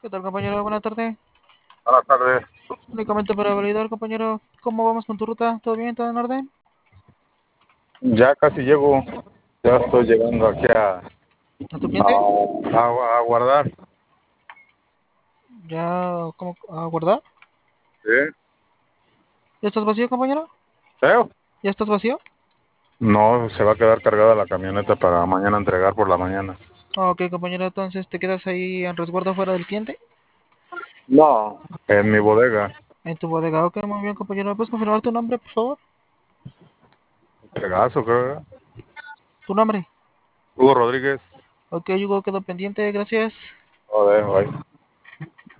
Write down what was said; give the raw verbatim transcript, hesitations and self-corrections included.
¿Qué tal, compañero? Buenas tardes. Buenas tardes. Únicamente para validar, compañero, ¿cómo vamos con tu ruta? ¿Todo bien? ¿Todo en orden? Ya casi llego. Ya estoy llegando aquí a, ¿A tu cliente? a, a- a guardar. ¿Ya, cómo, a guardar? ¿Sí? ¿Ya estás vacío, compañero? ¿Feo? ¿Ya estás vacío? No, se va a quedar cargada la camioneta para mañana entregar por la mañana. Ah, ok, compañero, entonces te quedas ahí en resguardo fuera del cliente, No. En mi bodega. en tu bodega. Ok, muy bien, compañero. ¿Me puedes confirmar tu nombre, por favor? Entregazo, creo. ¿Tu nombre? Hugo Rodríguez. Ok, Hugo, quedo pendiente, gracias. Joder, bye.